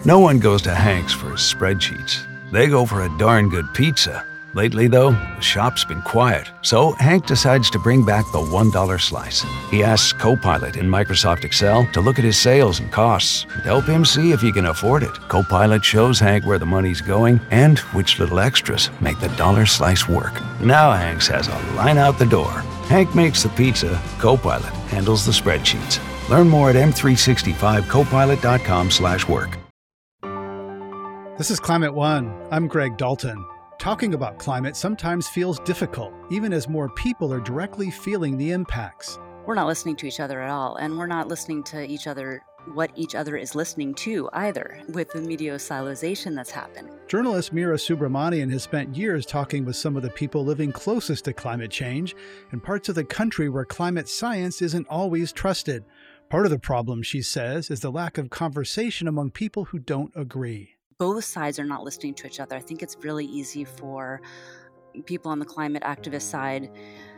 No one goes to Hank's for his spreadsheets. They go for a darn good pizza. Lately, though, the shop's been quiet, so Hank decides to bring back the $1 slice. He asks Copilot in Microsoft Excel to look at his sales and costs and help him see if he can afford it. Copilot shows Hank where the money's going and which little extras make the dollar slice work. Now Hank has a line out the door. Hank makes the pizza, Copilot handles the spreadsheets. Learn more at m365copilot.com/work. This is Climate One. I'm Greg Dalton. Talking about climate sometimes feels difficult, even as more people are directly feeling the impacts. We're not listening to each other at all, and we're not listening to each other what each other is listening to either, with the media siloization that's happened. Journalist Meera Subramanian has spent years talking with some of the people living closest to climate change in parts of the country where climate science isn't always trusted. Part of the problem, she says, is the lack of conversation among people who don't agree. Both sides are not listening to each other. I think it's really easy for people on the climate activist side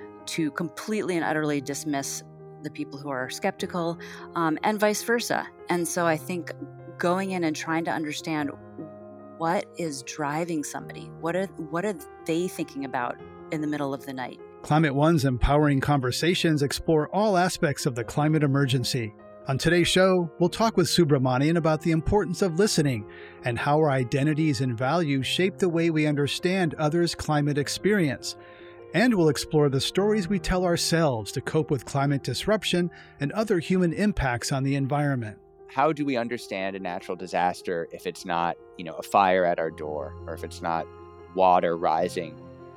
to completely and utterly dismiss the people who are skeptical, and vice versa. And so I think going in and trying to understand what is driving somebody, what are they thinking about in the middle of the night? Climate One's Empowering Conversations explore all aspects of the climate emergency. On today's show, we'll talk with Subramanian about the importance of listening and how our identities and values shape the way we understand others' climate experience. And we'll explore the stories we tell ourselves to cope with climate disruption and other human impacts on the environment. How do we understand a natural disaster if it's not, a fire at our door, or if it's not water rising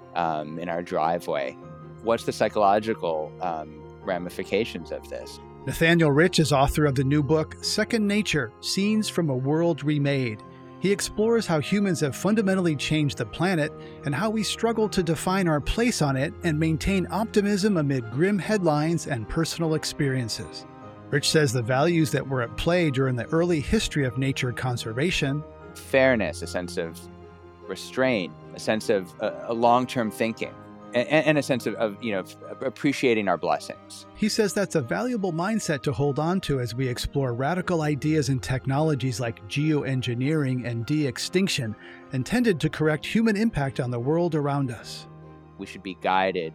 in our driveway? What's the psychological ramifications of this? Nathaniel Rich is author of the new book, Second Nature: Scenes from a World Remade. He explores how humans have fundamentally changed the planet and how we struggle to define our place on it and maintain optimism amid grim headlines and personal experiences. Rich says the values that were at play during the early history of nature conservation— fairness, a sense of restraint, a sense of a long-term thinking, and a sense of appreciating our blessings. He says that's a valuable mindset to hold on to as we explore radical ideas and technologies like geoengineering and de-extinction, intended to correct human impact on the world around us. We should be guided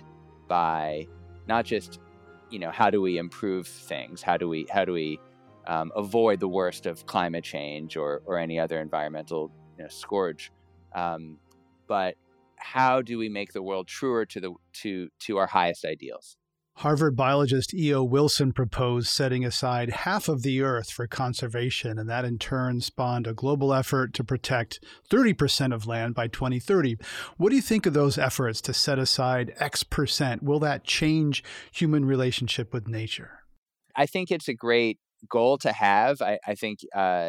by not just, how do we improve things? How do we avoid the worst of climate change or any other environmental scourge? But how do we make the world truer to our highest ideals? Harvard biologist E.O. Wilson proposed setting aside half of the Earth for conservation, and that in turn spawned a global effort to protect 30% of land by 2030. What do you think of those efforts to set aside X percent? Will that change human relationship with nature? I think it's a great goal to have. I think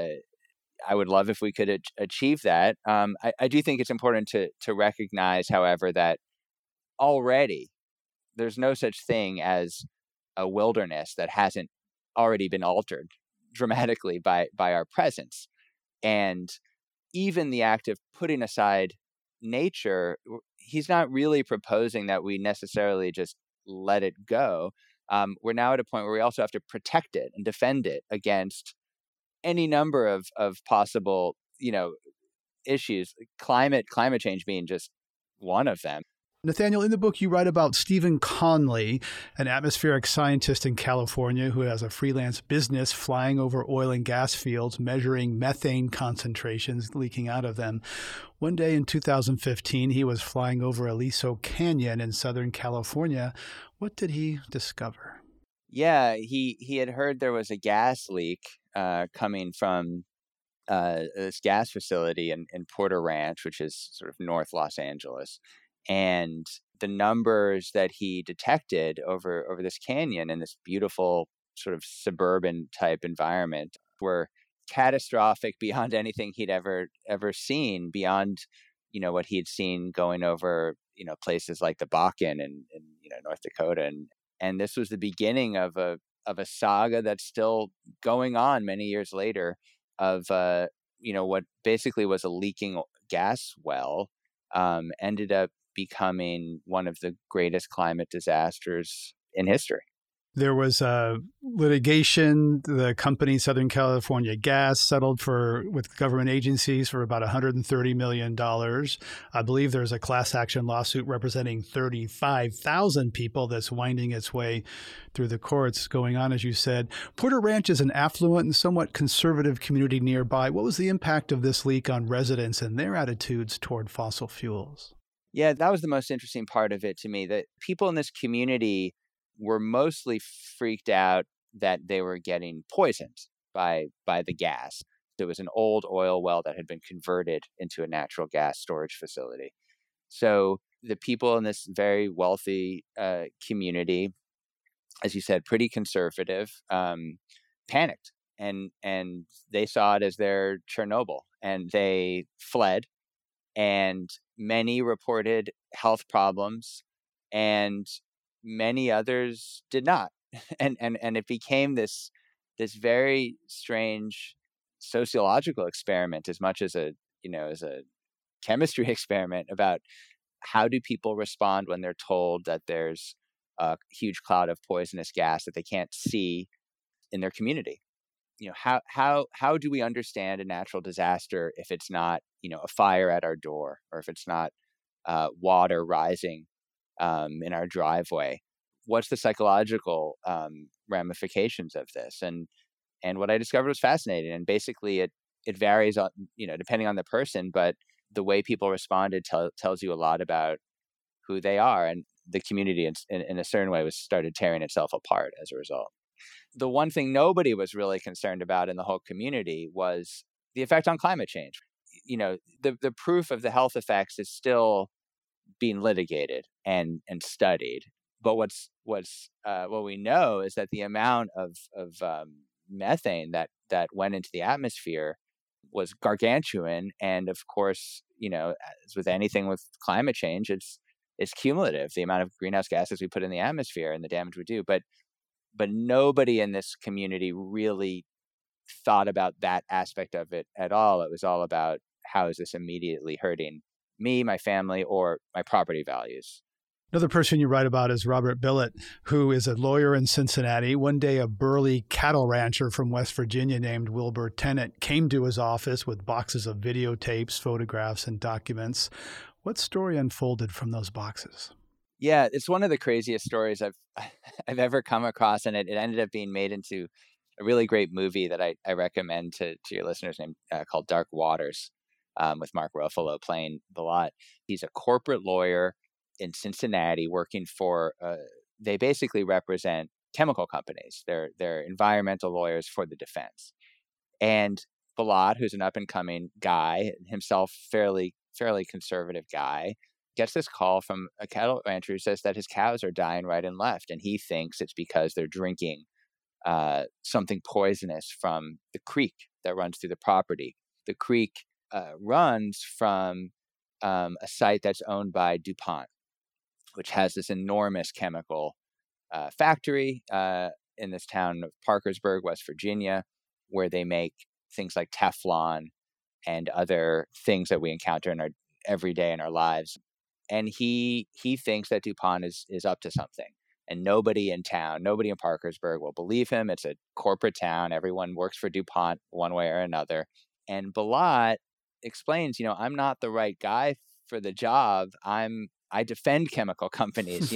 I would love if we could achieve that. I do think it's important to recognize, however, that already there's no such thing as a wilderness that hasn't already been altered dramatically by our presence. And even the act of putting aside nature, he's not really proposing that we necessarily just let it go. We're now at a point where we also have to protect it and defend it against any number of possible, issues, climate change being just one of them. Nathaniel, in the book, you write about Stephen Conley, an atmospheric scientist in California who has a freelance business flying over oil and gas fields, measuring methane concentrations leaking out of them. One day in 2015, he was flying over Aliso Canyon in Southern California. What did he discover? Yeah, he had heard there was a gas leak coming from this gas facility in Porter Ranch, which is sort of North Los Angeles. And the numbers that he detected over this canyon in this beautiful sort of suburban type environment were catastrophic beyond anything he'd ever seen, beyond, what he'd seen going over, places like the Bakken and North Dakota. And this was the beginning of a saga that's still going on many years later of, what basically was a leaking gas well, ended up becoming one of the greatest climate disasters in history. There was a litigation. The company Southern California Gas settled with government agencies for about $130 million. I believe there's a class action lawsuit representing 35,000 people that's winding its way through the courts going on, as you said. Porter Ranch is an affluent and somewhat conservative community nearby. What was the impact of this leak on residents and their attitudes toward fossil fuels? Yeah, that was the most interesting part of it to me, that people in this community were mostly freaked out that they were getting poisoned by the gas. There was an old oil well that had been converted into a natural gas storage facility. So the people in this very wealthy community, as you said, pretty conservative, panicked, and they saw it as their Chernobyl, and they fled. And many reported health problems, and many others did not. And it became this very strange sociological experiment, as much as a chemistry experiment, about how do people respond when they're told that there's a huge cloud of poisonous gas that they can't see in their community. How do we understand a natural disaster if it's not a fire at our door, or if it's not water rising in our driveway? What's the psychological ramifications of this? And what I discovered was fascinating. And basically, it varies on depending on the person, but the way people responded tells you a lot about who they are, and the community in a certain way started tearing itself apart as a result. The one thing nobody was really concerned about in the whole community was the effect on climate change. The proof of the health effects is still being litigated and studied. But what we know is that the amount of methane that went into the atmosphere was gargantuan. And of course, as with anything with climate change, it's cumulative, the amount of greenhouse gases we put in the atmosphere and the damage we do. But nobody in this community really thought about that aspect of it at all. It was all about, how is this immediately hurting me, my family, or my property values? Another person you write about is Robert Billet, who is a lawyer in Cincinnati. One day, a burly cattle rancher from West Virginia named Wilbur Tennant came to his office with boxes of videotapes, photographs, and documents. What story unfolded from those boxes? Yeah, it's one of the craziest stories I've ever come across, and it ended up being made into a really great movie that I recommend to your listeners, called Dark Waters, with Mark Ruffalo playing Billet. He's a corporate lawyer in Cincinnati working for. They basically represent chemical companies. They're environmental lawyers for the defense. And Billet, who's an up and coming guy, himself fairly conservative guy, gets this call from a cattle rancher who says that his cows are dying right and left, and he thinks it's because they're drinking something poisonous from the creek that runs through the property. The creek runs from a site that's owned by DuPont, which has this enormous chemical factory in this town of Parkersburg, West Virginia, where they make things like Teflon and other things that we encounter in our every day in our lives. And he thinks that DuPont is up to something. And nobody in Parkersburg will believe him. It's a corporate town. Everyone works for DuPont one way or another. And Billet explains, I'm not the right guy for the job. I defend chemical companies.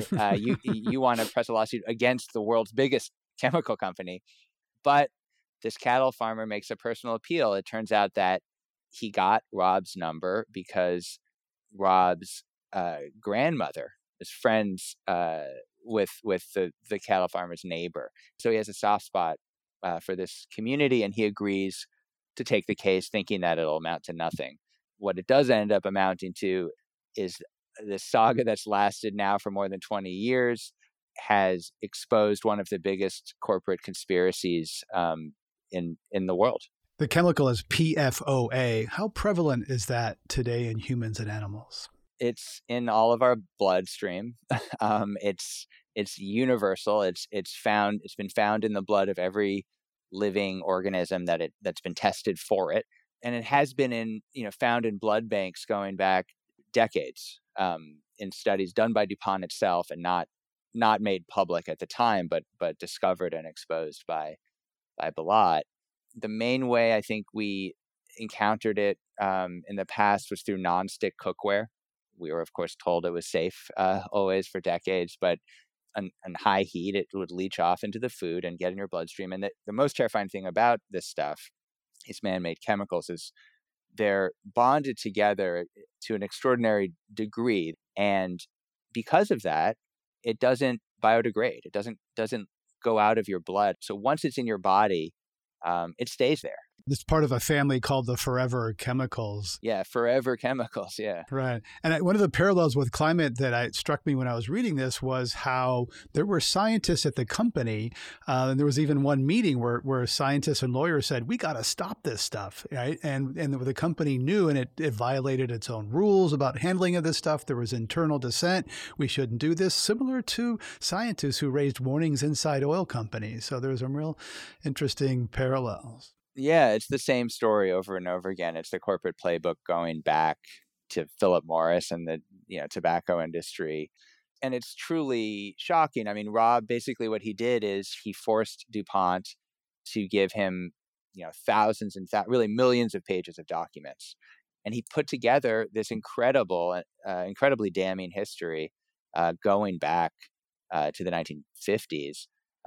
You want to press a lawsuit against the world's biggest chemical company. But this cattle farmer makes a personal appeal. It turns out that he got Rob's number because Rob's grandmother is friends with the cattle farmer's neighbor. So he has a soft spot for this community, and he agrees to take the case, thinking that it'll amount to nothing. What it does end up amounting to is this saga that's lasted now for more than 20 years has exposed one of the biggest corporate conspiracies in the world. The chemical is PFOA. How prevalent is that today in humans and animals? It's in all of our bloodstream. It's universal. It's been found in the blood of every living organism that's been tested for it, and it has been found in blood banks going back decades, in studies done by DuPont itself and not not made public at the time, but discovered and exposed by Balot. The main way I think we encountered it in the past was through nonstick cookware. We were, of course, told it was safe always for decades, but on high heat, it would leach off into the food and get in your bloodstream. And the most terrifying thing about this stuff, these man-made chemicals, is they're bonded together to an extraordinary degree. And because of that, it doesn't biodegrade. It doesn't go out of your blood. So once it's in your body, it stays there. It's part of a family called the Forever Chemicals. Yeah, Forever Chemicals, yeah. Right. And one of the parallels with climate that struck me when I was reading this was how there were scientists at the company, and there was even one meeting where scientists and lawyers said, we got to stop this stuff, right? And the company knew, and it violated its own rules about handling of this stuff. There was internal dissent. We shouldn't do this, similar to scientists who raised warnings inside oil companies. So there's some real interesting parallels. Yeah, it's the same story over and over again. It's the corporate playbook going back to Philip Morris and the tobacco industry. And it's truly shocking. I mean, Rob, basically what he did is he forced DuPont to give him, thousands and really millions of pages of documents. And he put together this incredibly damning history going back to the 1950s.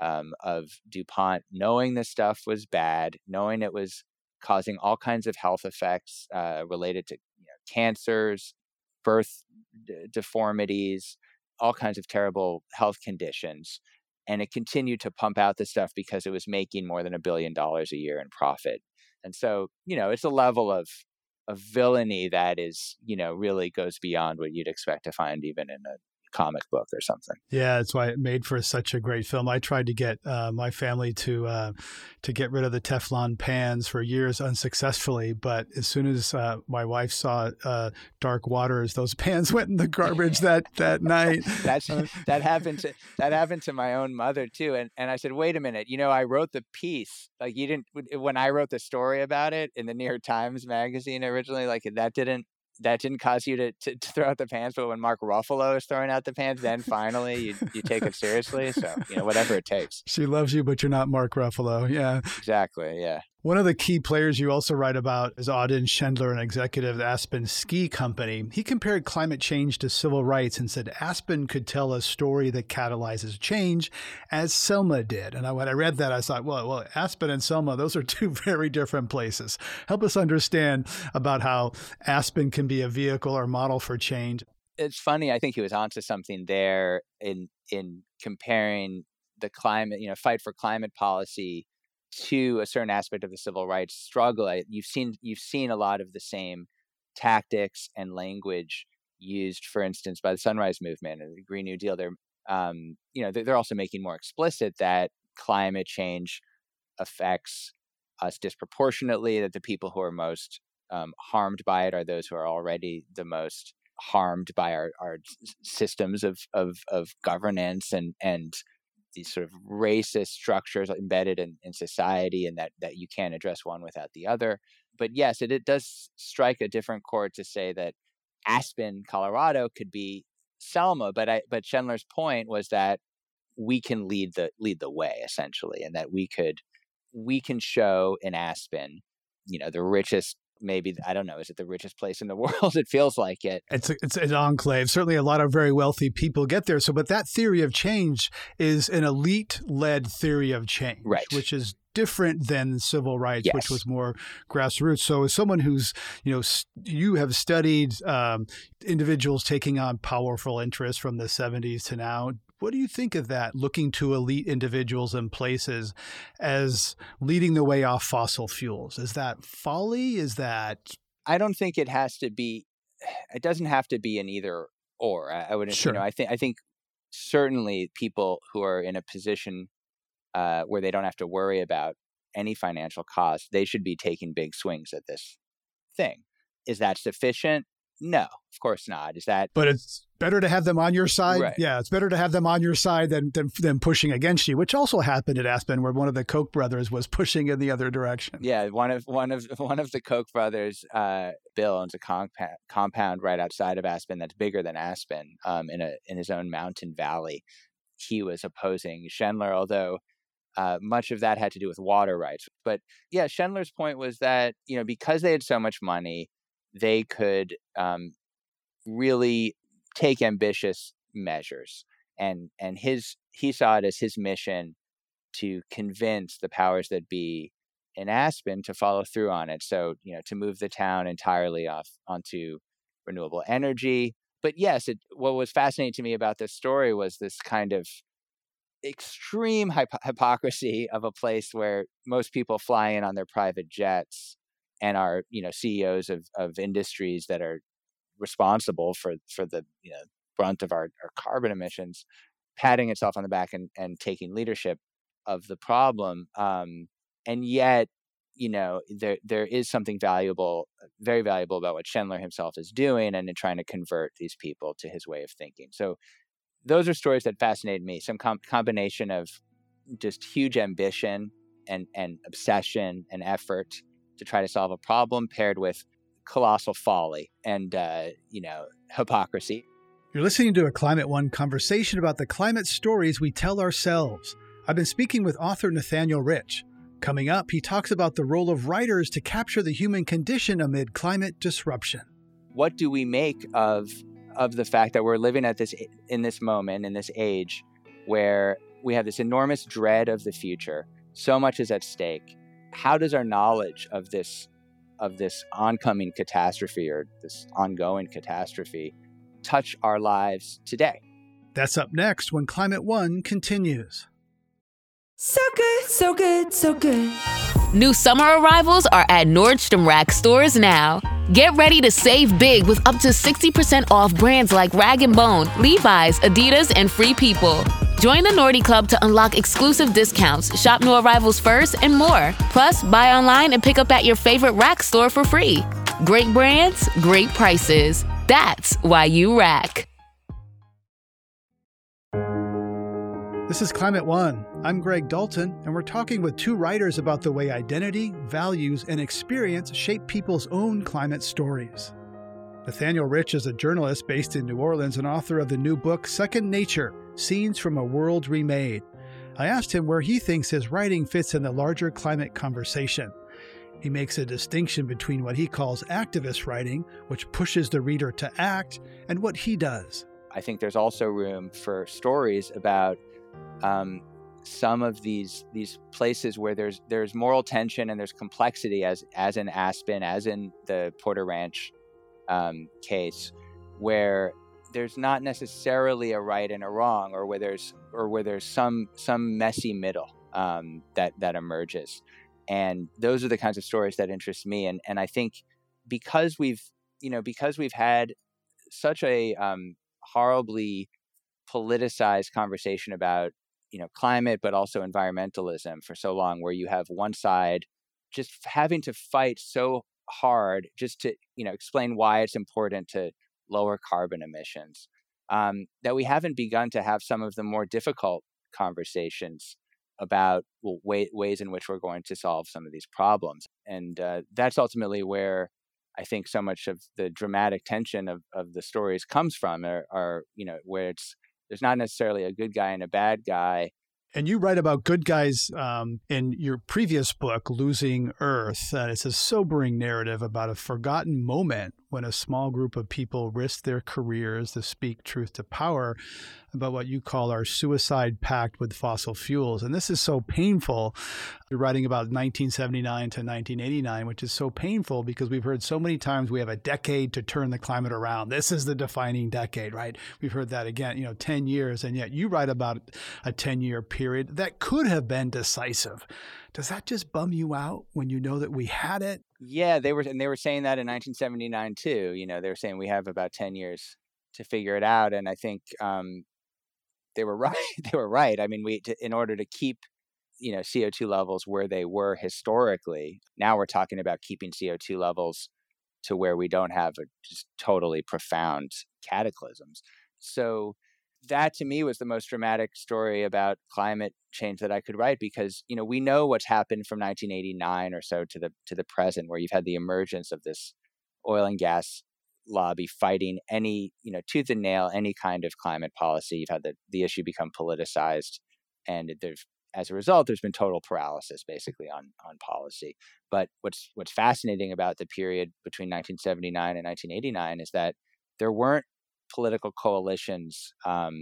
Of DuPont knowing this stuff was bad, knowing it was causing all kinds of health effects related to cancers, birth deformities, all kinds of terrible health conditions. And it continued to pump out the stuff because it was making more than $1 billion a year in profit. And so, it's a level of villainy that is, really goes beyond what you'd expect to find even in a comic book or something. Yeah, that's why it made for such a great film. I tried to get my family to get rid of the Teflon pans for years unsuccessfully, but as soon as my wife saw Dark Waters, those pans went in the garbage that night. That happened to my own mother too. And I said, wait a minute, I wrote the piece. Like when I wrote the story about it in the New York Times magazine originally, like that didn't cause you to throw out the pans, but when Mark Ruffalo is throwing out the pans, then finally you take it seriously. So, whatever it takes. She loves you, but you're not Mark Ruffalo. Yeah. Exactly. Yeah. One of the key players you also write about is Auden Schindler, an executive at Aspen Ski Company. He compared climate change to civil rights and said Aspen could tell a story that catalyzes change, as Selma did. And when I read that, I thought, well, Aspen and Selma, those are two very different places. Help us understand about how Aspen can be a vehicle or model for change. It's funny. I think he was onto something there in comparing the climate, fight for climate policy to a certain aspect of the civil rights struggle. You've seen a lot of the same tactics and language used, for instance, by the Sunrise Movement and the Green New Deal. They're also making more explicit that climate change affects us disproportionately, that the people who are most harmed by it are those who are already the most harmed by our systems of governance and these sort of racist structures embedded in society, and that you can't address one without the other. But yes, it does strike a different chord to say that Aspen, Colorado could be Selma, but Schindler's point was that we can lead the way, essentially, and that we can show in Aspen, the richest, maybe, I don't know, is it the richest place in the world? It feels like it. It's an enclave. Certainly a lot of very wealthy people get there. So, but that theory of change is an elite-led theory of change, right, which is different than civil rights, yes, which was more grassroots. So as someone who's, you have studied individuals taking on powerful interests from the 70s to now, what do you think of that, looking to elite individuals and places as leading the way off fossil fuels? Is that folly? Is that... I don't think it doesn't have to be an either or. I wouldn't, sure. I think certainly people who are in a position where they don't have to worry about any financial cost, they should be taking big swings at this thing. Is that sufficient? No, of course not. But it's better to have them on your side. Right. Yeah, it's better to have them on your side than pushing against you, which also happened at Aspen, where one of the Koch brothers was pushing in the other direction. Yeah, one of the Koch brothers, Bill, owns a compound right outside of Aspen that's bigger than Aspen, in his own mountain valley. he was opposing Schindler, although much of that had to do with water rights. But yeah, Schindler's point was that, because they had so much money, they could really take ambitious measures. And he saw it as his mission to convince the powers that be in Aspen to follow through on it. So, to move the town entirely onto renewable energy. But yes, what was fascinating to me about this story was this kind of extreme hypocrisy of a place where most people fly in on their private jets and are, CEOs of industries that are responsible for the brunt of our carbon emissions, patting itself on the back and taking leadership of the problem. And yet, there is something valuable, very valuable about what Schindler himself is doing and in trying to convert these people to his way of thinking. So those are stories that fascinated me. Some combination of just huge ambition and obsession and effort to try to solve a problem paired with colossal folly and, hypocrisy. You're listening to a Climate One conversation about the climate stories we tell ourselves. I've been speaking with author Nathaniel Rich. Coming up, he talks about the role of writers to capture the human condition amid climate disruption. What do we make of the fact that we're living in this moment, in this age, where we have this enormous dread of the future? So much is at stake. How does our knowledge of this oncoming catastrophe or this ongoing catastrophe touch our lives today? That's up next when Climate One continues. So good, so good, so good. New summer arrivals are at Nordstrom Rack stores now. Get ready to save big with up to 60% off brands like Rag & Bone, Levi's, Adidas, and Free People. Join the Nordy Club to unlock exclusive discounts, shop new arrivals first, and more. Plus, buy online and pick up at your favorite Rack store for free. Great brands, great prices. That's why you Rack. This is Climate One. I'm Greg Dalton, and we're talking with two writers about the way identity, values, and experience shape people's own climate stories. Nathaniel Rich is a journalist based in New Orleans and author of the new book, Second Nature: Scenes from a World Remade. I asked him where he thinks his writing fits in the larger climate conversation. He makes a distinction between what he calls activist writing, which pushes the reader to act, and what he does. I think there's also room for stories about some of these places where there's moral tension and there's complexity, as in Aspen, as in the Porter Ranch case, where there's not necessarily a right and a wrong, or where there's some messy middle that emerges. And those are the kinds of stories that interest me. And I think because we've had such a horribly politicized conversation about climate, but also environmentalism for so long, where you have one side just having to fight so hard just to explain why it's important to lower carbon emissions, that we haven't begun to have some of the more difficult conversations about ways in which we're going to solve some of these problems. And that's ultimately where I think so much of the dramatic tension of the stories comes from, are where there's not necessarily a good guy and a bad guy. And you write about good guys in your previous book, Losing Earth. It's a sobering narrative about a forgotten moment when a small group of people risked their careers to speak truth to power about what you call our suicide pact with fossil fuels. And this is so painful. You're writing about 1979 to 1989, which is so painful because we've heard so many times we have a decade to turn the climate around. This is the defining decade, right? We've heard that again, 10 years. And yet you write about a 10-year period that could have been decisive. Does that just bum you out when you know that we had it? Yeah, they were saying that in 1979 too. They were saying we have about 10 years to figure it out, and I think they were right. They were right. I mean, in order to keep CO2 levels where they were historically, now we're talking about keeping CO2 levels to where we don't have just totally profound cataclysms. So that to me was the most dramatic story about climate change that I could write, because we know what's happened from 1989 or so to the present, where you've had the emergence of this oil and gas lobby fighting any, tooth and nail, any kind of climate policy. You've had the issue become politicized, and as a result, there's been total paralysis basically on policy. But what's fascinating about the period between 1979 and 1989 is that there weren't political coalitions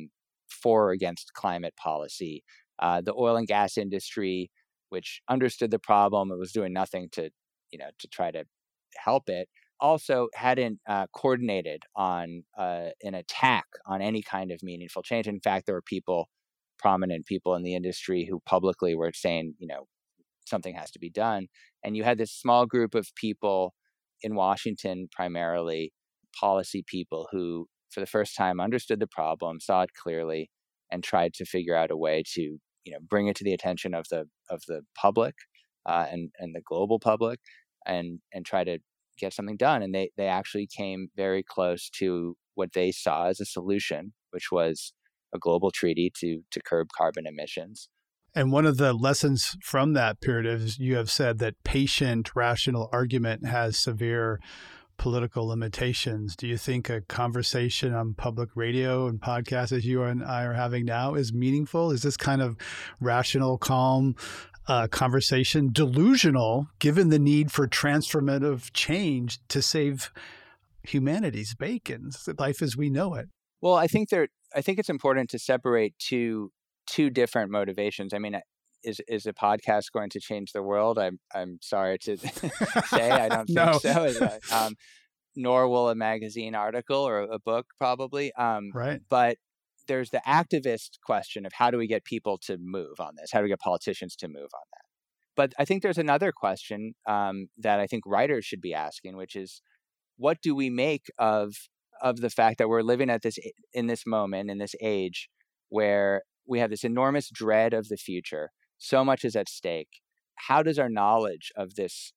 for or against climate policy. The oil and gas industry, which understood the problem and was doing nothing to try to help it, also hadn't coordinated on an attack on any kind of meaningful change. In fact, there were prominent people in the industry who publicly were saying, something has to be done. And you had this small group of people in Washington, primarily policy people, who for the first time understood the problem, saw it clearly, and tried to figure out a way to bring it to the attention of the public and the global public, and try to get something done. And they actually came very close to what they saw as a solution, which was a global treaty to curb carbon emissions. And one of the lessons from that period is you have said that patient, rational argument has severe political limitations. Do you think a conversation on public radio and podcasts as you and I are having now is meaningful? Is this kind of rational, calm conversation delusional, given the need for transformative change to save humanity's bacon, life as we know it? Well, I think it's important to separate two different motivations. I mean, is a podcast going to change the world? I'm sorry to say, I don't think so. Nor will a magazine article or a book, probably. Right. But there's the activist question of how do we get people to move on this? How do we get politicians to move on that? But I think there's another question that I think writers should be asking, which is, what do we make of the fact that we're living in this moment, in this age, where we have this enormous dread of the future? So much is at stake. How does our knowledge of this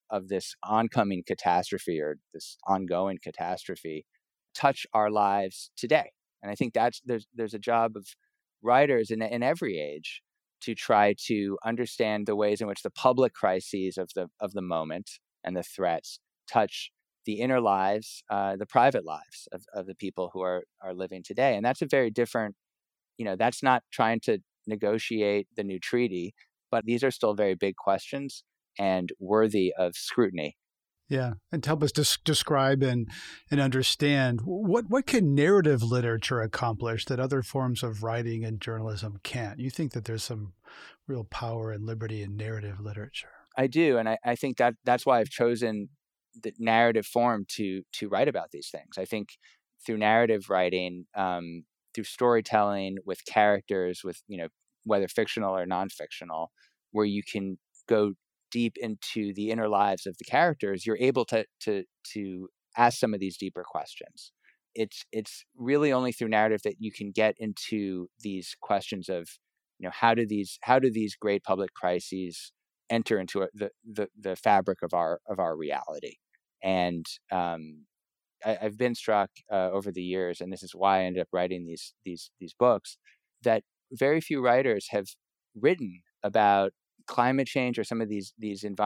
oncoming catastrophe, or this ongoing catastrophe, touch our lives today? And I think there's a job of writers in every age to try to understand the ways in which the public crises of the moment and the threats touch the inner lives, the private lives of the people who are living today. And that's a very different, that's not trying to negotiate the new treaty, but these are still very big questions and worthy of scrutiny. Yeah. And to help us describe and understand, what can narrative literature accomplish that other forms of writing and journalism can't? You think that there's some real power and liberty in narrative literature? I do. And I think that's why I've chosen the narrative form to write about these things. I think through narrative writing, through storytelling with characters, with, whether fictional or non-fictional, where you can go deep into the inner lives of the characters, you're able to ask some of these deeper questions. It's really only through narrative that you can get into these questions of, how do these great public crises enter into the fabric of our reality. And I've been struck over the years, and this is why I ended up writing these books, that very few writers have written about climate change or some of these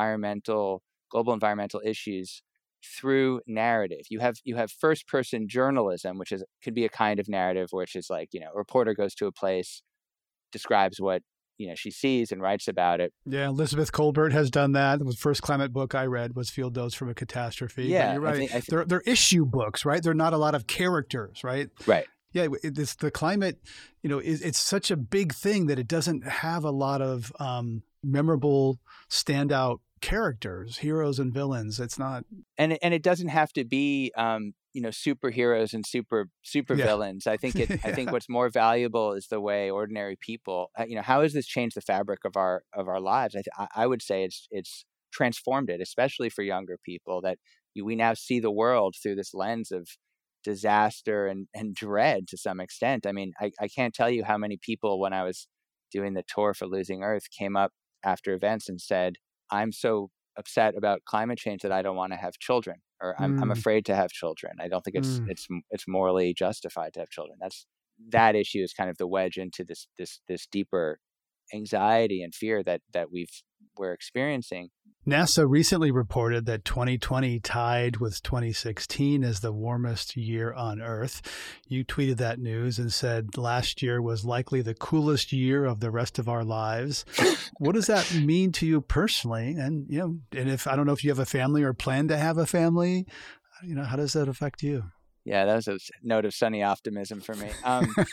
global environmental issues through narrative. You have first person journalism, which could be a kind of narrative, which is like, a reporter goes to a place, describes what she sees and writes about it. Yeah, Elizabeth Colbert has done that. The first climate book I read was Field Notes from a Catastrophe. Yeah, but you're right. They're issue books, right? They're not a lot of characters, right? Right. Yeah, the climate, it's such a big thing that it doesn't have a lot of memorable, standout characters, heroes and villains. It's not, and it doesn't have to be superheroes and super villains. I think I think what's more valuable is the way ordinary people, how has this changed the fabric of our lives? I would say it's transformed it, especially for younger people, that we now see the world through this lens of disaster and dread to some extent. I mean, I can't tell you how many people, when I was doing the tour for Losing Earth, came up after events and said, I'm so upset about climate change that I don't want to have children, or I'm afraid to have children. I don't think it's morally justified to have children. That issue is kind of the wedge into this deeper anxiety and fear that we're experiencing. NASA recently reported that 2020 tied with 2016 as the warmest year on Earth. You tweeted that news and said last year was likely the coolest year of the rest of our lives. What does that mean to you personally? And and if I don't know if you have a family or plan to have a family, how does that affect you? Yeah, that was a note of sunny optimism for me.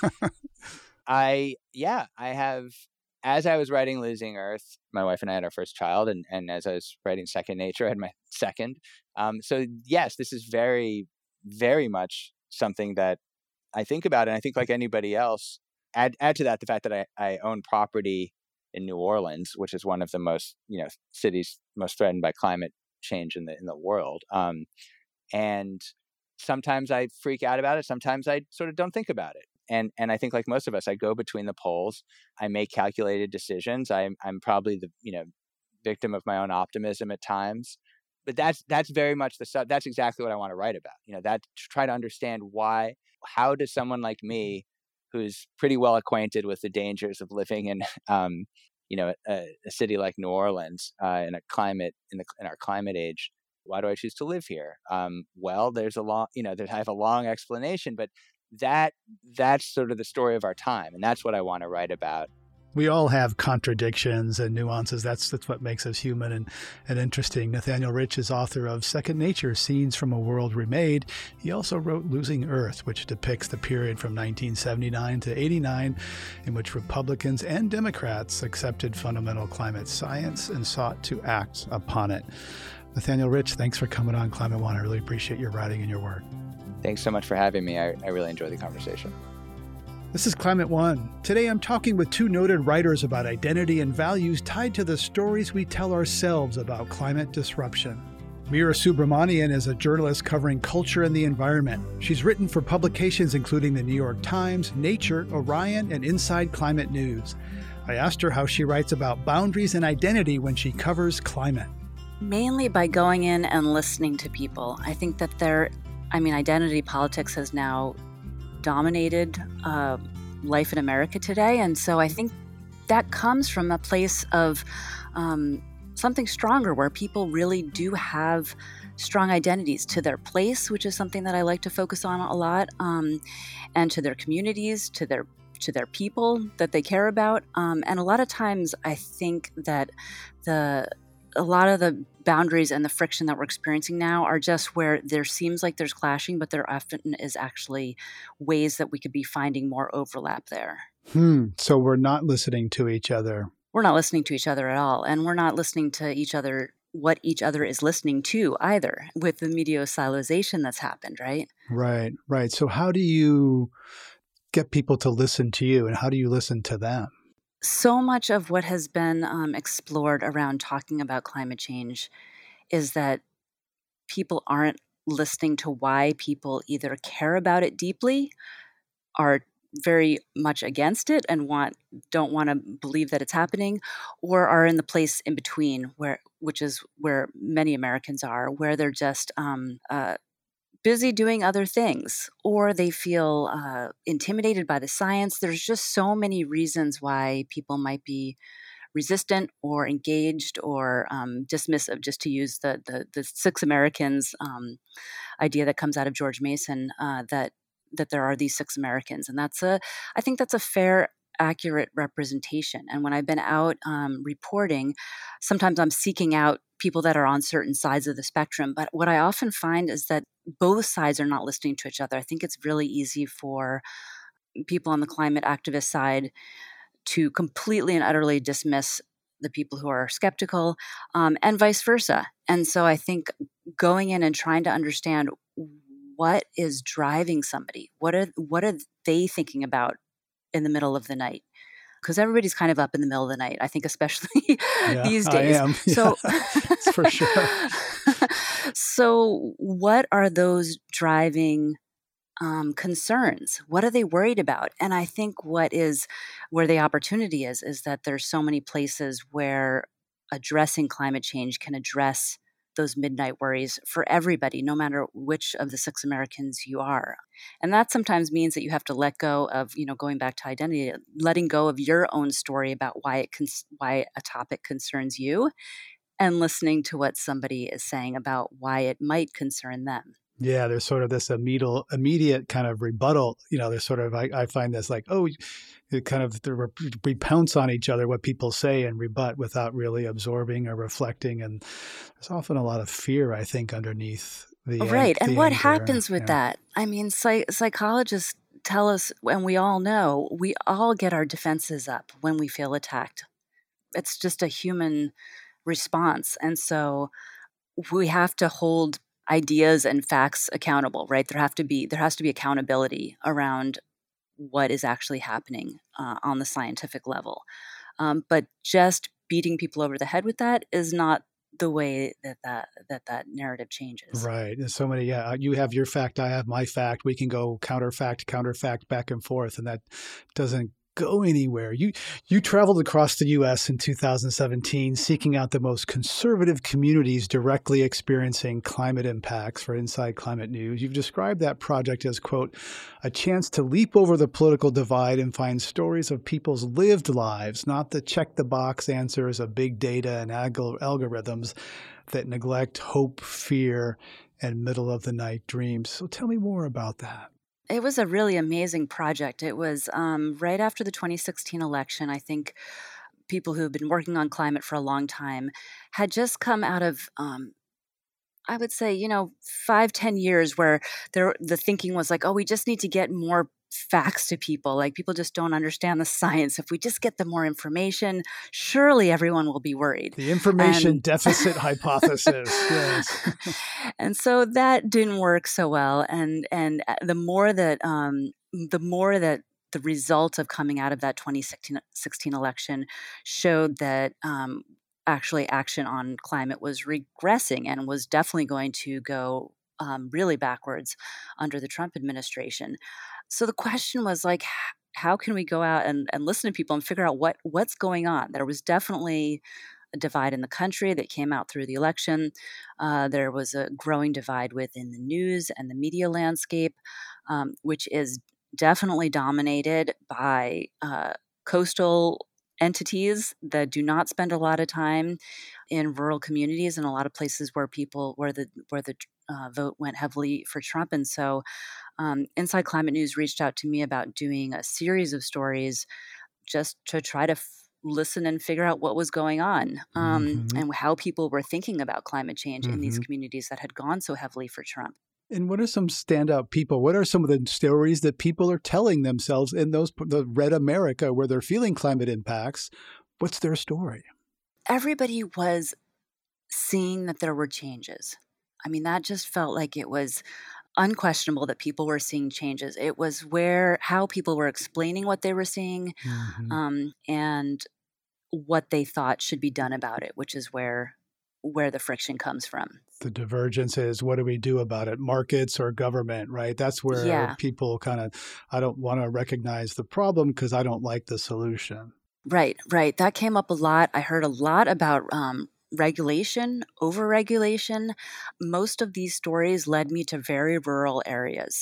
I have. As I was writing Losing Earth, my wife and I had our first child, and as I was writing Second Nature, I had my second. So yes, this is very, very much something that I think about, and I think like anybody else, add to that the fact that I own property in New Orleans, which is one of the most cities most threatened by climate change in the world. And sometimes I freak out about it. Sometimes I sort of don't think about it. And I think like most of us, I go between the poles. I make calculated decisions. I'm probably the victim of my own optimism at times. But that's very much that's exactly what I want to write about. That to try to understand how does someone like me, who's pretty well acquainted with the dangers of living in a city like New Orleans in a climate in our climate age, why do I choose to live here? Well, there's I have a long explanation, but that's sort of the story of our time, and that's what I want to write about. We all have contradictions and nuances. That's what makes us human and interesting. Nathaniel Rich is author of Second Nature, Scenes from a World Remade. He also wrote Losing Earth, which depicts the period from 1979 to 89, in which Republicans and Democrats accepted fundamental climate science and sought to act upon it. Nathaniel Rich, thanks for coming on Climate One. I really appreciate your writing and your work. Thanks so much for having me. I really enjoyed the conversation. This is Climate One. Today I'm talking with two noted writers about identity and values tied to the stories we tell ourselves about climate disruption. Meera Subramanian is a journalist covering culture and the environment. She's written for publications including the New York Times, Nature, Orion, and Inside Climate News. I asked her how she writes about boundaries and identity when she covers climate. Mainly by going in and listening to people. I think that identity politics has now dominated life in America today. And so I think that comes from a place of something stronger, where people really do have strong identities to their place, which is something that I like to focus on a lot, and to their communities, to their people that they care about. And a lot of times I think that a lot of the boundaries and the friction that we're experiencing now are just where there seems like there's clashing, but there often is actually ways that we could be finding more overlap there. So we're not listening to each other. We're not listening to each other at all. And we're not listening to each other, what each other is listening to either, with the media siloization that's happened, right? Right. So how do you get people to listen to you, and how do you listen to them? So much of what has been explored around talking about climate change is that people aren't listening to why people either care about it deeply, are very much against it and don't want to believe that it's happening, or are in the place in between, which is where many Americans are, where they're just busy doing other things, or they feel intimidated by the science. There's just so many reasons why people might be resistant or engaged or dismissive, just to use the Six Americans idea that comes out of George Mason, that there are these Six Americans. And I think that's a fair, accurate representation. And when I've been out reporting, sometimes I'm seeking out people that are on certain sides of the spectrum. But what I often find is that both sides are not listening to each other. I think it's really easy for people on the climate activist side to completely and utterly dismiss the people who are skeptical, and vice versa. And so I think going in and trying to understand what is driving somebody, what are they thinking about in the middle of the night? Because everybody's kind of up in the middle of the night, I think, especially these days. I am. So, That's for sure. So what are those driving concerns? What are they worried about? And I think where the opportunity is that there's so many places where addressing climate change can address those midnight worries for everybody, no matter which of the 6 Americans you are. And that sometimes means that you have to let go of, going back to identity, letting go of your own story about why a topic concerns you, and listening to what somebody is saying about why it might concern them. Yeah, there's sort of this immediate kind of rebuttal. There's sort of, I find this like, it kind of, we pounce on each other, what people say, and rebut without really absorbing or reflecting. And there's often a lot of fear, I think, underneath the Right. And the what anger. happens with that? I mean, psychologists tell us, and we all know, we all get our defenses up when we feel attacked. It's just a human response. And so we have to hold ideas and facts accountable, right? There has to be accountability around what is actually happening on the scientific level. But just beating people over the head with that is not the way that narrative changes. Right. There's so many. Yeah. You have your fact. I have my fact. We can go counterfact back and forth. And that doesn't go anywhere. You traveled across the U.S. in 2017, seeking out the most conservative communities directly experiencing climate impacts for Inside Climate News. You've described that project as, quote, a chance to leap over the political divide and find stories of people's lived lives, not the check-the-box answers of big data and algorithms that neglect hope, fear, and middle-of-the-night dreams. So tell me more about that. It was a really amazing project. It was right after the 2016 election. I think people who have been working on climate for a long time had just come out of, I would say, 5-10 years where the thinking was like, oh, we just need to get more facts to people. Like, people just don't understand the science. If we just get them more information, surely everyone will be worried. The information deficit hypothesis. Yes. And so that didn't work so well. And the more that the result of coming out of that 2016 election showed that actually action on climate was regressing and was definitely going to go really backwards under the Trump administration. So the question was like, how can we go out and listen to people and figure out what's going on? There was definitely a divide in the country that came out through the election. There was a growing divide within the news and the media landscape, which is definitely dominated by coastal entities that do not spend a lot of time in rural communities and a lot of places where the vote went heavily for Trump. And so Inside Climate News reached out to me about doing a series of stories just to try to listen and figure out what was going on and how people were thinking about climate change in these communities that had gone so heavily for Trump. And what are some standout people? What are some of the stories that people are telling themselves in the red America where they're feeling climate impacts? What's their story? Everybody was seeing that there were changes. I mean, that just felt like it was unquestionable that people were seeing changes. It was how people were explaining what they were seeing and what they thought should be done about it, which is where the friction comes from. The divergence is, what do we do about it? Markets or government, right? That's where people I don't want to recognize the problem because I don't like the solution. Right. That came up a lot. I heard a lot about regulation, overregulation. Most of these stories led me to very rural areas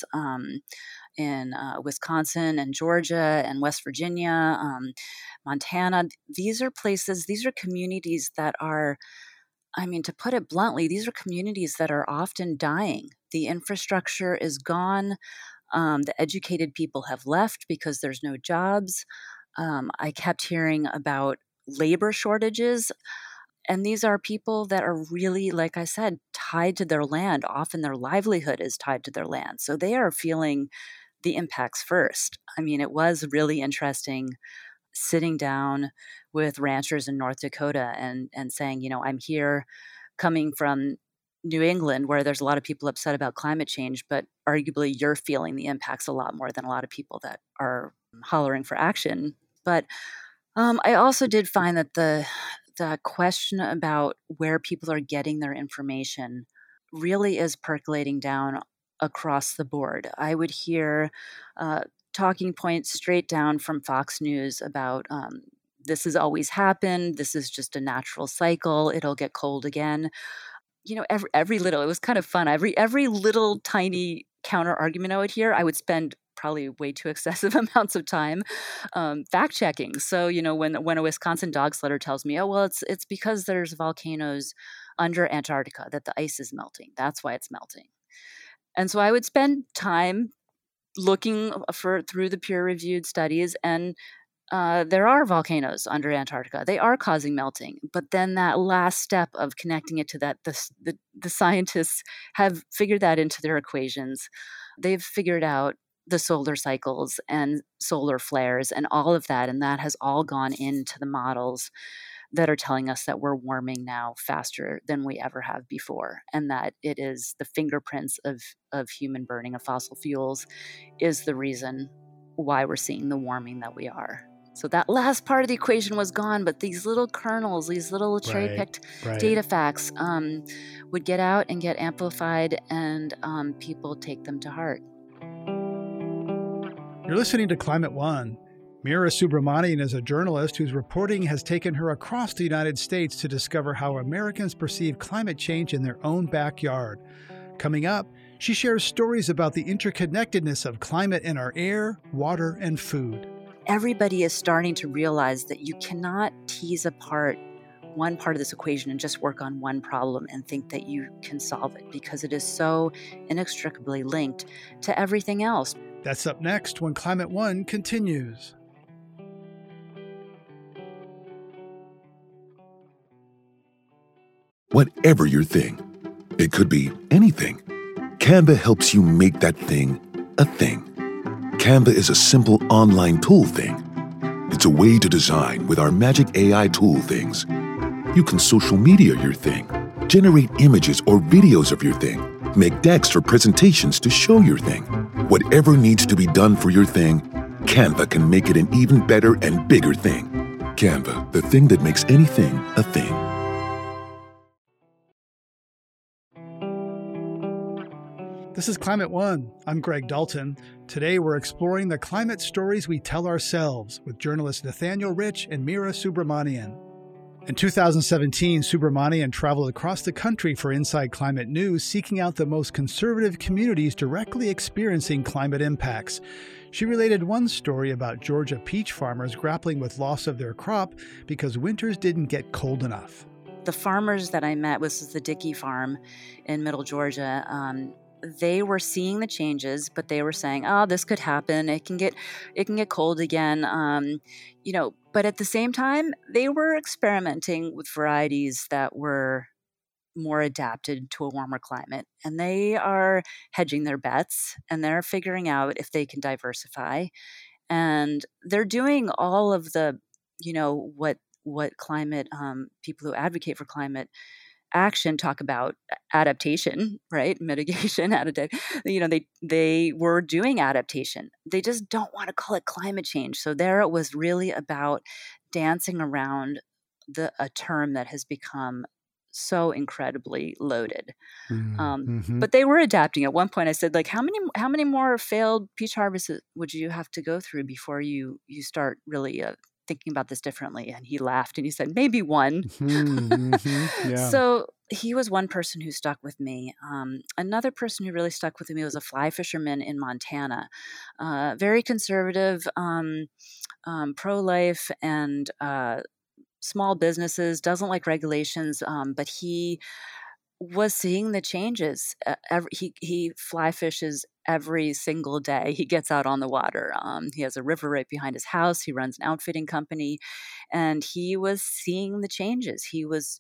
in Wisconsin and Georgia and West Virginia, Montana. These are communities that are, to put it bluntly, these are communities that are often dying. The infrastructure is gone. The educated people have left because there's no jobs. I kept hearing about labor shortages. And these are people that are really, like I said, tied to their land. Often their livelihood is tied to their land. So they are feeling the impacts first. It was really interesting sitting down with ranchers in North Dakota and saying, I'm here coming from New England where there's a lot of people upset about climate change, but arguably you're feeling the impacts a lot more than a lot of people that are hollering for action. But I also did find that the question about where people are getting their information really is percolating down across the board. I would hear talking points straight down from Fox News about this has always happened. This is just a natural cycle. It'll get cold again. every little, it was kind of fun. Every little tiny counter argument I would hear, I would spend probably way too excessive amounts of time fact checking. So, when a Wisconsin dog sletter tells me, oh, well, it's because there's volcanoes under Antarctica that the ice is melting. That's why it's melting. And so I would spend time looking through the peer-reviewed studies, and there are volcanoes under Antarctica. They are causing melting. But then that last step of connecting it to that, the scientists have figured that into their equations. They've figured out the solar cycles and solar flares and all of that. And that has all gone into the models that are telling us that we're warming now faster than we ever have before. And that it is the fingerprints of human burning of fossil fuels is the reason why we're seeing the warming that we are. So that last part of the equation was gone, but these little kernels, these little cherry-picked data facts would get out and get amplified, and people take them to heart. You're listening to Climate One. Meera Subramanian is a journalist whose reporting has taken her across the United States to discover how Americans perceive climate change in their own backyard. Coming up, she shares stories about the interconnectedness of climate in our air, water, and food. Everybody is starting to realize that you cannot tease apart one part of this equation and just work on one problem and think that you can solve it, because it is so inextricably linked to everything else. That's up next when Climate One continues. Whatever your thing, it could be anything. Canva helps you make that thing a thing. Canva is a simple online tool thing. It's a way to design with our magic AI tool things. You can social media your thing, generate images or videos of your thing, make decks for presentations to show your thing. Whatever needs to be done for your thing, Canva can make it an even better and bigger thing. Canva, the thing that makes anything a thing. This is Climate One. I'm Greg Dalton. Today we're exploring the climate stories we tell ourselves with journalists Nathaniel Rich and Meera Subramanian. In 2017, Subramanian traveled across the country for Inside Climate News, seeking out the most conservative communities directly experiencing climate impacts. She related one story about Georgia peach farmers grappling with loss of their crop because winters didn't get cold enough. The farmers that I met was the Dickey Farm in Middle Georgia. They were seeing the changes, but they were saying, "Oh, this could happen. It can get cold again." But at the same time, they were experimenting with varieties that were more adapted to a warmer climate, and they are hedging their bets, and they're figuring out if they can diversify, and they're doing all of the, what climate people who advocate for climate action talk about: adaptation, right? Mitigation, they were doing adaptation. They just don't want to call it climate change. So there it was really about dancing around a term that has become so incredibly loaded. But they were adapting. At one point I said, like, how many more failed peach harvests would you have to go through before you start really thinking about this differently? And he laughed and he said, maybe one. Yeah. So he was one person who stuck with me. Another person who really stuck with me was a fly fisherman in Montana, very conservative, pro-life, and small businesses, doesn't like regulations, but he was seeing the changes. He fly fishes every single day. He gets out on the water. He has a river right behind his house. He runs an outfitting company, and he was seeing the changes. He was,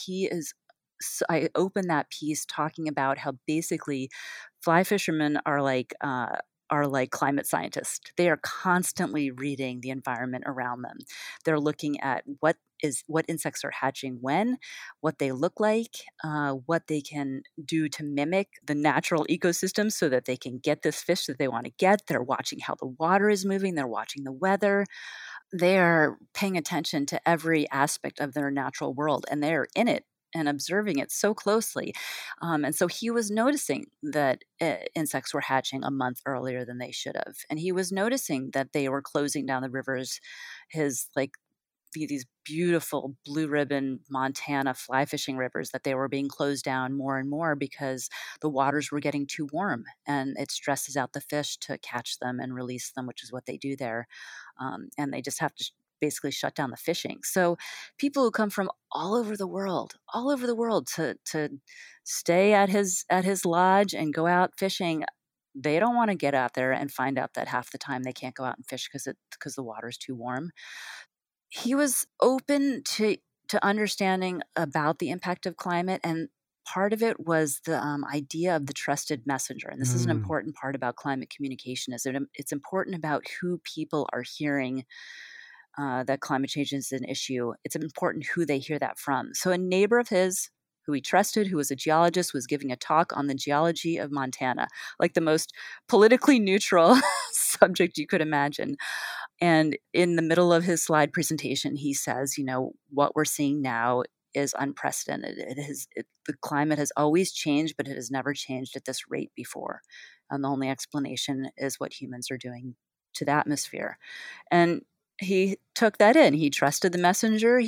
I opened that piece talking about how basically fly fishermen are like climate scientists. They are constantly reading the environment around them. They're looking at what insects are hatching when, what they look like, what they can do to mimic the natural ecosystem so that they can get this fish that they want to get. They're watching how the water is moving. They're watching the weather. They are paying attention to every aspect of their natural world, and they're in it and observing it so closely. And so he was noticing that insects were hatching a month earlier than they should have. And he was noticing that they were closing down the rivers, his these beautiful blue ribbon Montana fly fishing rivers, that they were being closed down more and more because the waters were getting too warm, and it stresses out the fish to catch them and release them, which is what they do there. And they just have to basically shut down the fishing. So people who come from all over the world to stay at his lodge and go out fishing, they don't want to get out there and find out that half the time they can't go out and fish because the water's too warm. He was open to understanding about the impact of climate, and part of it was the idea of the trusted messenger. And this is an important part about climate communication, is that it's important about who people are hearing that climate change is an issue. It's important who they hear that from. So a neighbor of his who he trusted, who was a geologist, was giving a talk on the geology of Montana, like the most politically neutral subject you could imagine. And in the middle of his slide presentation, he says, what we're seeing now is unprecedented. The climate has always changed, but it has never changed at this rate before. And the only explanation is what humans are doing to the atmosphere. And he took that in. He trusted the messenger.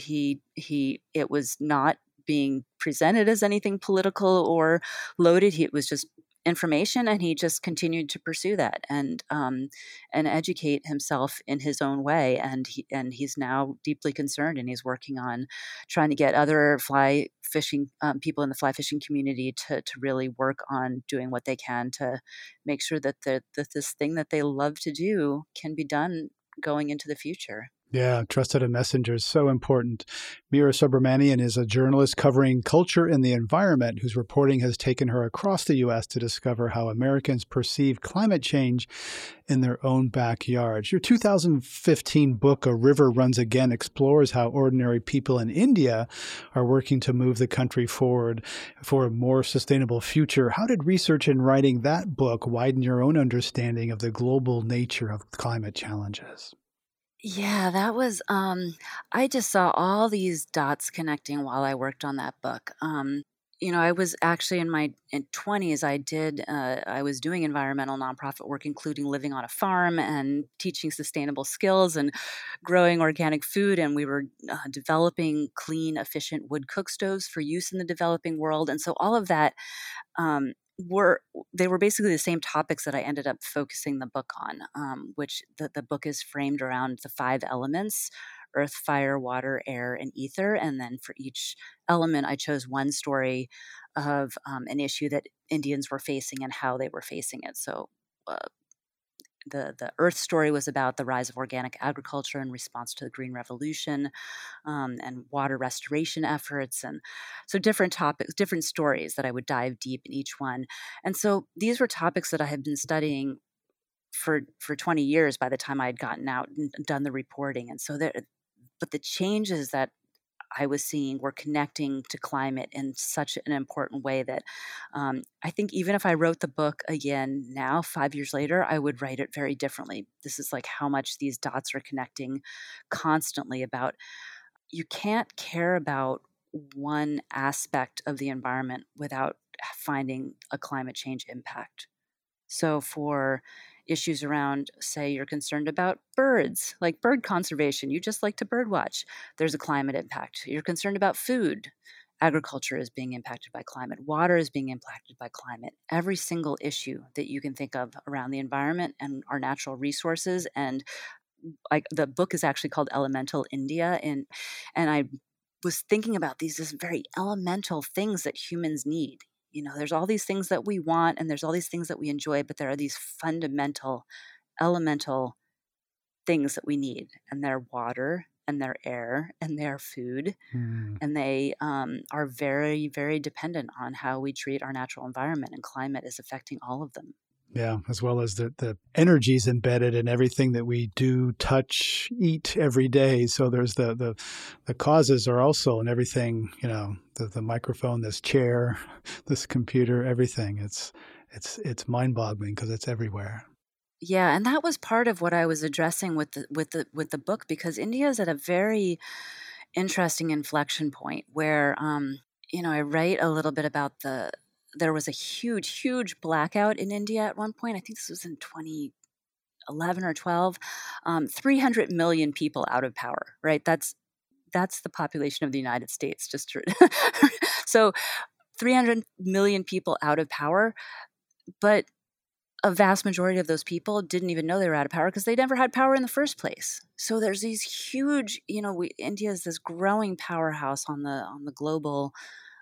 It was not being presented as anything political or loaded. It was just information, and he just continued to pursue that and educate himself in his own way. And he's now deeply concerned, and he's working on trying to get other fly fishing people in the fly fishing community to really work on doing what they can to make sure that this thing that they love to do can be done going into the future. Yeah, trusted a messenger is so important. Meera Subramanian is a journalist covering culture and the environment whose reporting has taken her across the U.S. to discover how Americans perceive climate change in their own backyards. Your 2015 book, A River Runs Again, explores how ordinary people in India are working to move the country forward for a more sustainable future. How did research and writing that book widen your own understanding of the global nature of climate challenges? Yeah, that was, I just saw all these dots connecting while I worked on that book. I was actually in my 20s. I was doing environmental nonprofit work, including living on a farm and teaching sustainable skills and growing organic food. And we were developing clean, efficient wood cook stoves for use in the developing world. And so all of that um, were basically the same topics that I ended up focusing the book on, which the book is framed around the 5 elements: earth, fire, water, air, and ether. And then for each element, I chose one story of an issue that Indians were facing and how they were facing it. So uh, the earth story was about the rise of organic agriculture in response to the Green Revolution, and water restoration efforts. And so different topics, different stories that I would dive deep in each one. And so these were topics that I had been studying for 20 years by the time I had gotten out and done the reporting. And so but the changes that I was seeing were connecting to climate in such an important way that I think even if I wrote the book again now, 5 years later, I would write it very differently. This is like how much these dots are connecting constantly about you can't care about one aspect of the environment without finding a climate change impact. So for issues around, say, you're concerned about birds, like bird conservation, you just like to bird watch, there's a climate impact. You're concerned about food, agriculture is being impacted by climate, water is being impacted by climate. Every single issue that you can think of around the environment and our natural resources. And like the book is actually called Elemental India, and I was thinking about these as very elemental things that humans need. There's all these things that we want and there's all these things that we enjoy, but there are these fundamental, elemental things that we need, and they're water and they're air and they're food, and they are very, very dependent on how we treat our natural environment, and climate is affecting all of them. Yeah, as well as the energies embedded in everything that we do, touch, eat every day. So there's the causes are also in everything, the microphone, this chair, this computer, everything. It's mind-boggling because it's everywhere. Yeah, and that was part of what I was addressing with the book, because India is at a very interesting inflection point where I write a little bit about there was a huge, huge blackout in India at one point. I think this was in 2011 11 or 12, 300 million people out of power, right? That's the population of the United States. So 300 million people out of power, but a vast majority of those people didn't even know they were out of power because they never had power in the first place. So there's these huge, India is this growing powerhouse on the global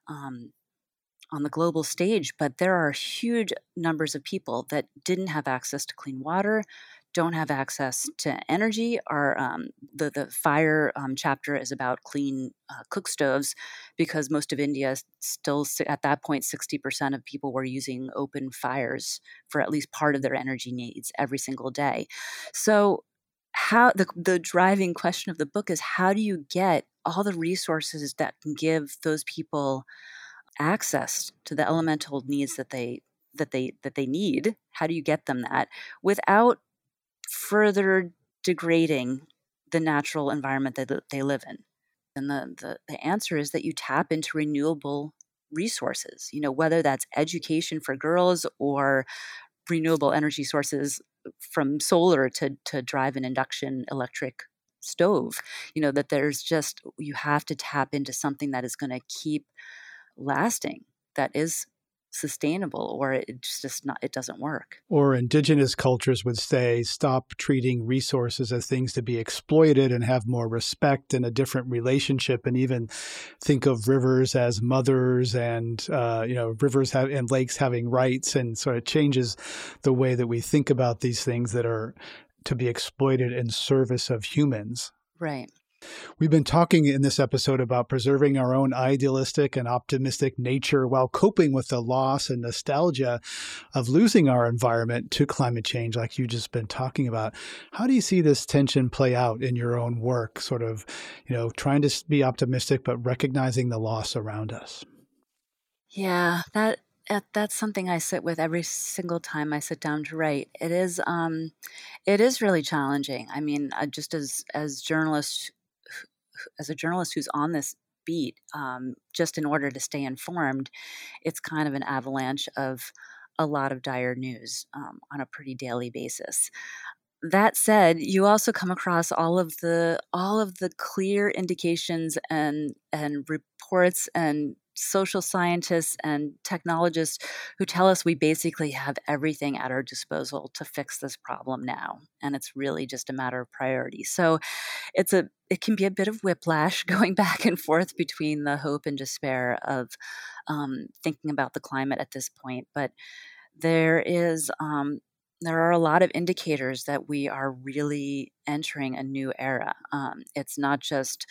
stage, but there are huge numbers of people that didn't have access to clean water, don't have access to energy. The fire chapter is about clean cook stoves, because most of India still, at that point, 60% of people were using open fires for at least part of their energy needs every single day. So how the driving question of the book is, how do you get all the resources that can give those people access to the elemental needs that they need? How do you get them that without further degrading the natural environment that they live in? And the answer is that you tap into renewable resources, whether that's education for girls or renewable energy sources from solar to drive an induction electric stove. That there's just, you have to tap into something that is going to keep lasting, that is sustainable, or it doesn't work. Or indigenous cultures would say, stop treating resources as things to be exploited and have more respect and a different relationship, and even think of rivers as mothers, and rivers and lakes having rights, and sort of changes the way that we think about these things that are to be exploited in service of humans. Right. We've been talking in this episode about preserving our own idealistic and optimistic nature while coping with the loss and nostalgia of losing our environment to climate change, like you've just been talking about. How do you see this tension play out in your own work, sort of, trying to be optimistic, but recognizing the loss around us? Yeah, that's something I sit with every single time I sit down to write. It is really challenging. I mean, just as a journalist who's on this beat, just in order to stay informed, it's kind of an avalanche of a lot of dire news on a pretty daily basis. That said, you also come across all of the clear indications and reports and social scientists and technologists who tell us we basically have everything at our disposal to fix this problem now, and it's really just a matter of priority. So it can be a bit of whiplash going back and forth between the hope and despair of thinking about the climate at this point. But there are a lot of indicators that we are really entering a new era. It's not just,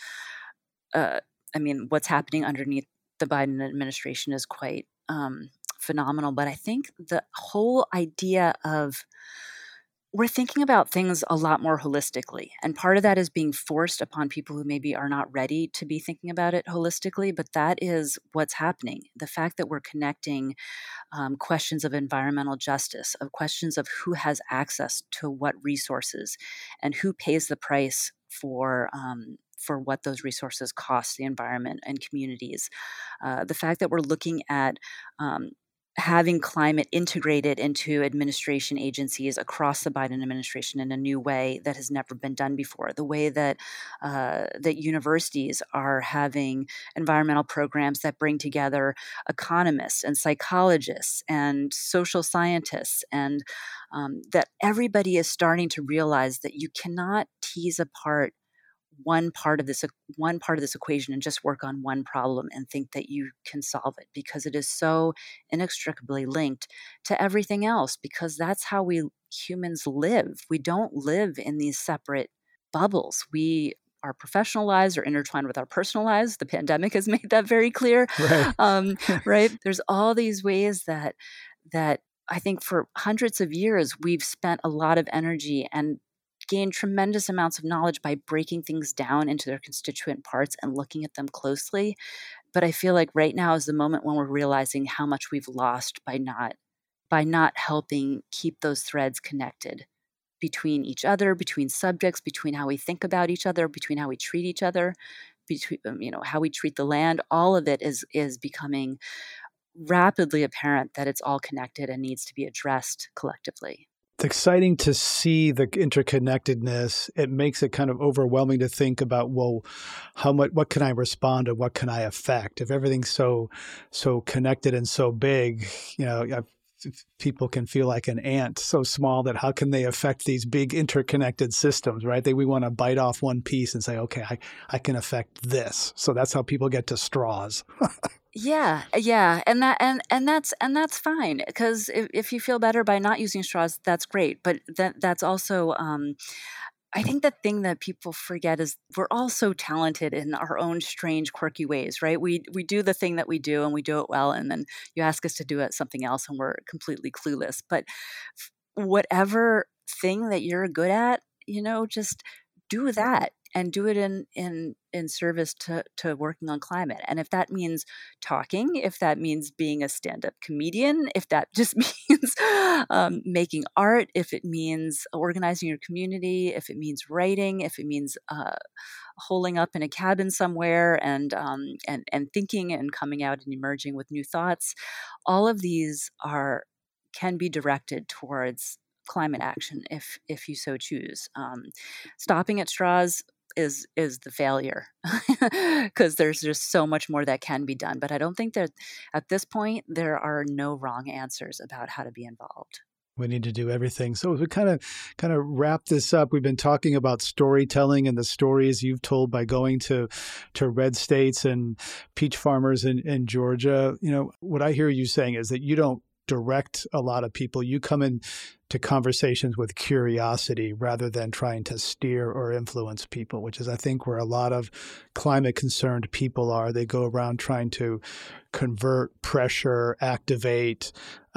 what's happening underneath the Biden administration is quite phenomenal, but I think the whole idea of, we're thinking about things a lot more holistically. And part of that is being forced upon people who maybe are not ready to be thinking about it holistically, but that is what's happening. The fact that we're connecting questions of environmental justice, of questions of who has access to what resources and who pays the price for what those resources cost the environment and communities. The fact that we're looking at having climate integrated into administration agencies across the Biden administration in a new way that has never been done before. The way that that universities are having environmental programs that bring together economists and psychologists and social scientists, and that everybody is starting to realize that you cannot tease apart one part of this equation and just work on one problem and think that you can solve it, because it is so inextricably linked to everything else, because that's how we humans live. We don't live in these separate bubbles. We are professional lives are intertwined with our personal lives. The pandemic has made that very clear. Right. Right? There's all these ways that I think for hundreds of years we've spent a lot of energy and gain tremendous amounts of knowledge by breaking things down into their constituent parts and looking at them closely. But I feel like right now is the moment when we're realizing how much we've lost by not helping keep those threads connected between each other, between subjects, between how we think about each other, between how we treat each other, between how we treat the land. All of it is becoming rapidly apparent that it's all connected and needs to be addressed collectively. It's exciting to see the interconnectedness. It makes it kind of overwhelming to think about, well, what can I respond to? What can I affect? If everything's so connected and so big, people can feel like an ant so small that how can they affect these big interconnected systems, right? We want to bite off one piece and say, okay, I can affect this. So that's how people get to straws. Yeah, and that's fine, because if you feel better by not using straws, that's great. But that's also, I think the thing that people forget is we're all so talented in our own strange, quirky ways, right? We do the thing that we do and we do it well, and then you ask us to do something else and we're completely clueless. But whatever thing that you're good at, just do that. And do it in service to working on climate. And if that means talking, if that means being a stand-up comedian, if that just means making art, if it means organizing your community, if it means writing, if it means holing up in a cabin somewhere and thinking and coming out and emerging with new thoughts, all of these can be directed towards climate action if you so choose. Stopping at straws is the failure, because there's just so much more that can be done. But I don't think that at this point there are no wrong answers about how to be involved. We need to do everything. So as we kind of wrap this up, we've been talking about storytelling and the stories you've told by going to red states and peach farmers in Georgia. What I hear you saying is that you don't direct a lot of people. You come in to conversations with curiosity rather than trying to steer or influence people, which is, I think, where a lot of climate concerned people are. They go around trying to convert, pressure, activate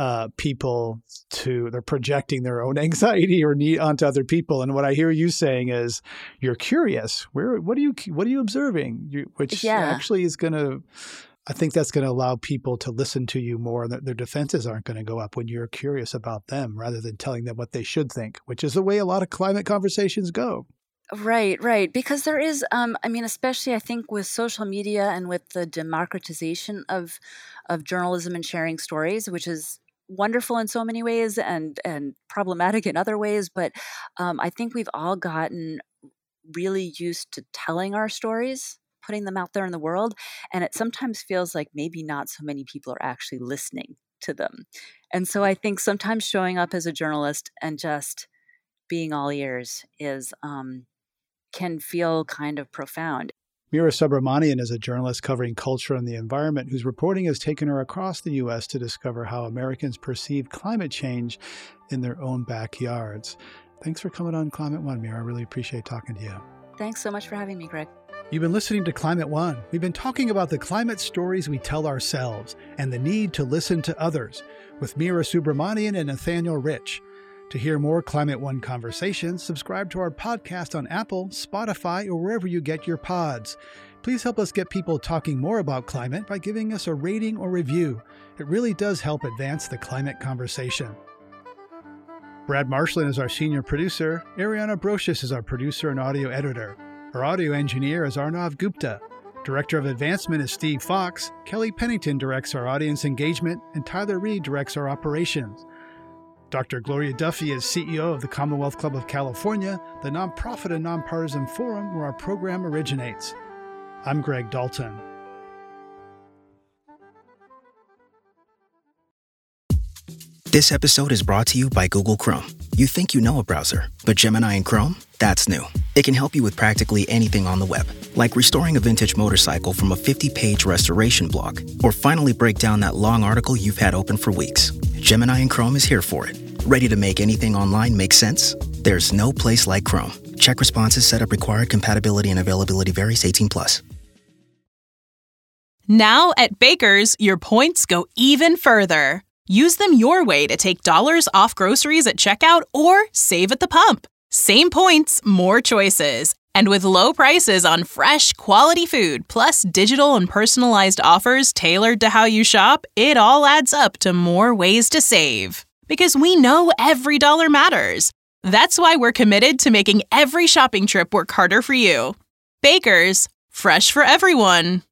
people they're projecting their own anxiety or need onto other people. And what I hear you saying is you're curious. What are you observing? Which actually is going to, I think that's going to allow people to listen to you more, and their defenses aren't going to go up when you're curious about them rather than telling them what they should think, which is the way a lot of climate conversations go. Right. Because there is, especially I think with social media and with the democratization of journalism and sharing stories, which is wonderful in so many ways and problematic in other ways. But I think we've all gotten really used to telling our stories, putting them out there in the world. And it sometimes feels like maybe not so many people are actually listening to them. And so I think sometimes showing up as a journalist and just being all ears can feel kind of profound. Meera Subramanian is a journalist covering culture and the environment whose reporting has taken her across the U.S. to discover how Americans perceive climate change in their own backyards. Thanks for coming on Climate One, Meera. I really appreciate talking to you. Thanks so much for having me, Greg. You've been listening to Climate One. We've been talking about the climate stories we tell ourselves and the need to listen to others with Meera Subramanian and Nathaniel Rich. To hear more Climate One conversations, subscribe to our podcast on Apple, Spotify, or wherever you get your pods. Please help us get people talking more about climate by giving us a rating or review. It really does help advance the climate conversation. Brad Marshland is our senior producer. Ariana Brocious is our producer and audio editor. Our audio engineer is Arnav Gupta. Director of Advancement is Steve Fox. Kelly Pennington directs our audience engagement, and Tyler Reed directs our operations. Dr. Gloria Duffy is CEO of the Commonwealth Club of California, the nonprofit and nonpartisan forum where our program originates. I'm Greg Dalton. This episode is brought to you by Google Chrome. You think you know a browser, but Gemini and Chrome? That's new. It can help you with practically anything on the web, like restoring a vintage motorcycle from a 50-page restoration blog, or finally break down that long article you've had open for weeks. Gemini and Chrome is here for it. Ready to make anything online make sense? There's no place like Chrome. Check responses, setup required, compatibility and availability varies, 18+. Now at Baker's, your points go even further. Use them your way to take dollars off groceries at checkout or save at the pump. Same points, more choices. And with low prices on fresh, quality food, plus digital and personalized offers tailored to how you shop, it all adds up to more ways to save. Because we know every dollar matters. That's why we're committed to making every shopping trip work harder for you. Baker's, fresh for everyone.